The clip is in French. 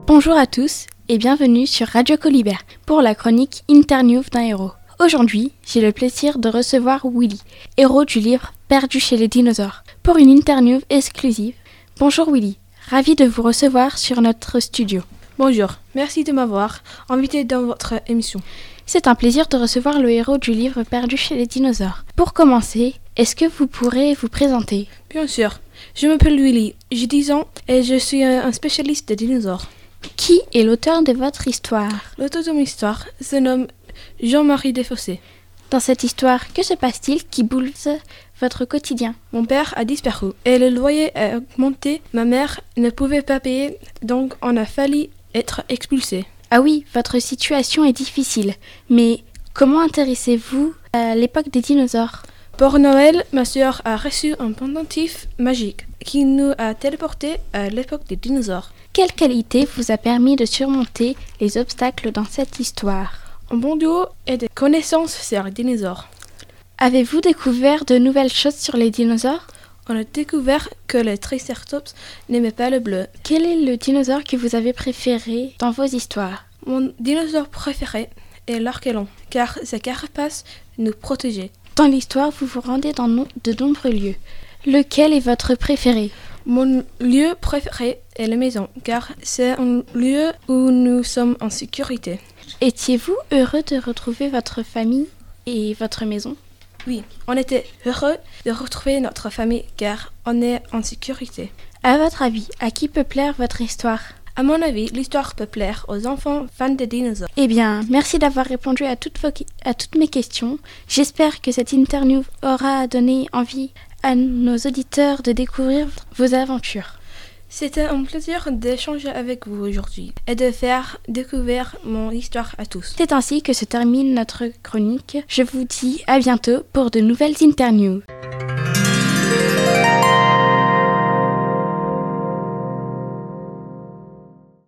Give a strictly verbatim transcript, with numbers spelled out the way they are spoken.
Bonjour à tous et bienvenue sur Radio Colibert pour la chronique Interview d'un héros. Aujourd'hui, j'ai le plaisir de recevoir Willy, héros du livre Perdu chez les dinosaures, pour une interview exclusive. Bonjour Willy, ravi de vous recevoir sur notre studio. Bonjour, merci de m'avoir invité dans votre émission. C'est un plaisir de recevoir le héros du livre Perdu chez les dinosaures. Pour commencer, est-ce que vous pourrez vous présenter ? Bien sûr, je m'appelle Willy, j'ai dix ans et je suis un spécialiste des dinosaures. Qui est l'auteur de votre histoire ? L'auteur de mon histoire se nomme Jean-Marie Desfossés. Dans cette histoire, que se passe-t-il qui bouleverse votre quotidien ? Mon père a disparu et le loyer a augmenté. Ma mère ne pouvait pas payer, donc on a failli être expulsé. Ah oui, votre situation est difficile, mais comment intéressez-vous à l'époque des dinosaures ? Pour Noël, ma sœur a reçu un pendentif magique qui nous a téléportés à l'époque des dinosaures. Quelle qualité vous a permis de surmonter les obstacles dans cette histoire ? Un bon duo et des connaissances sur les dinosaures. Avez-vous découvert de nouvelles choses sur les dinosaures ? On a découvert que le Triceratops n'aimait pas le bleu. Quel est le dinosaure que vous avez préféré dans vos histoires ? Mon dinosaure préféré est l'archélan, car sa carapace nous protégeait. Dans l'histoire, vous vous rendez dans no- de nombreux lieux. Lequel est votre préféré ? Mon lieu préféré est la maison, car c'est un lieu où nous sommes en sécurité. Étiez-vous heureux de retrouver votre famille et votre maison ? Oui, on était heureux de retrouver notre famille, car on est en sécurité. À votre avis, à qui peut plaire votre histoire ? À mon avis, l'histoire peut plaire aux enfants fans des dinosaures. Eh bien, merci d'avoir répondu à toutes, vos, à toutes mes questions. J'espère que cette interview aura donné envie à nos auditeurs de découvrir vos aventures. C'était un plaisir d'échanger avec vous aujourd'hui et de faire découvrir mon histoire à tous. C'est ainsi que se termine notre chronique. Je vous dis à bientôt pour de nouvelles interviews.